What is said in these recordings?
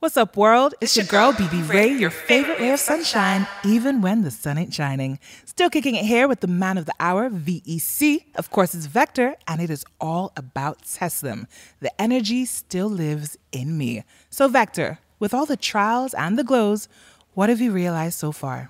What's up, world? It's your girl, BB Ray, your favorite ray of sunshine, even when the sun ain't shining. Still kicking it here with the man of the hour, VEC. Of course, it's Vector, and it is all about Teslim. The energy still lives in me. So, Vector, with all the trials and the glows, what have you realized so far?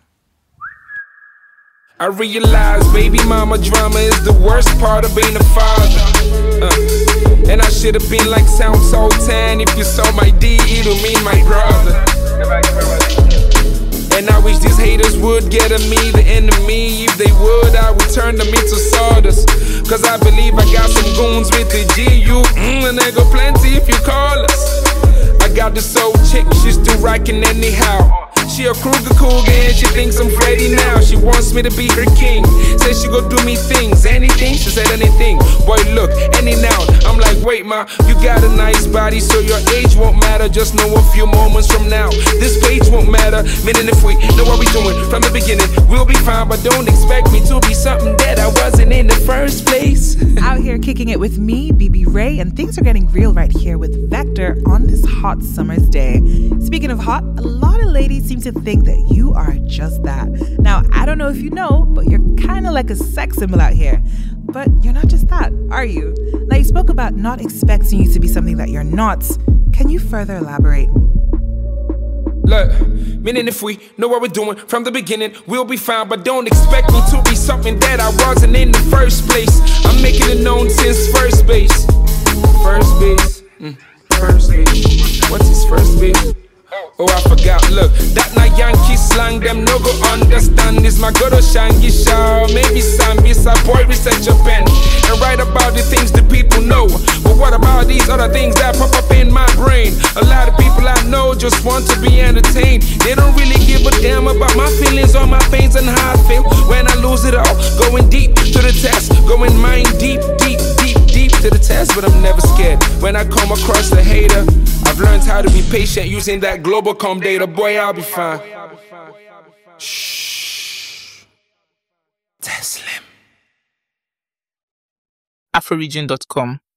I realize baby mama drama is the worst part of being a father. And I should have been like Sound Sultan. If you saw my D, it'll mean my brother. And I wish these haters would get at me, the enemy. If they would, I would turn them into sawdust. Cause I believe I got some goons with the G-U. And they go plenty if you call us. I got this old chick, she's still rockin' anyhow. She a Kruger cougar and she thinks I'm Freddy now. She wants me to be her king. Says she go do me things, anything, she said anything. Boy look, any noun, I'm like wait ma, you got a nice body so your age won't matter. Just know a few moments from now, this page won't matter. Meaning if we know what we doing from the beginning, we'll be fine. But don't expect me to be something that I wasn't in the first place. Out here kicking it with me, BB Ray, and things are getting real right here with Vector on this hot summer's day. Speaking of hot, a lot of ladies seem to think that you are just that. Now, I don't know if you know, but you're kind of like a sex symbol out here. But you're not just that, are you? Now, you spoke about not expecting you to be something that you're not. Can you further elaborate? Look, meaning if we know what we're doing from the beginning, we'll be fine. But don't expect me to be something that I wasn't in the first place. I'm making it known since first base. First base, first base. What's his first base? Oh, I forgot, look, that na Yankee slang, them no go understand. This my good Shangi Shaw, maybe Sambisa, boy, reset your pen and write about the things that people know. But what about these other things that pop up in my brain? A lot of people I know just want to be entertained. They don't really give a damn about my feelings or my pains and how I feel when I lose it all. Going deep to the test, going mind deep, deep, deep, deep to the test. But I'm never scared when I come across a hater. I've learned how to be patient using that Globacom data. Boy, I'll be fine. Shh. Teslim. Afroregion.com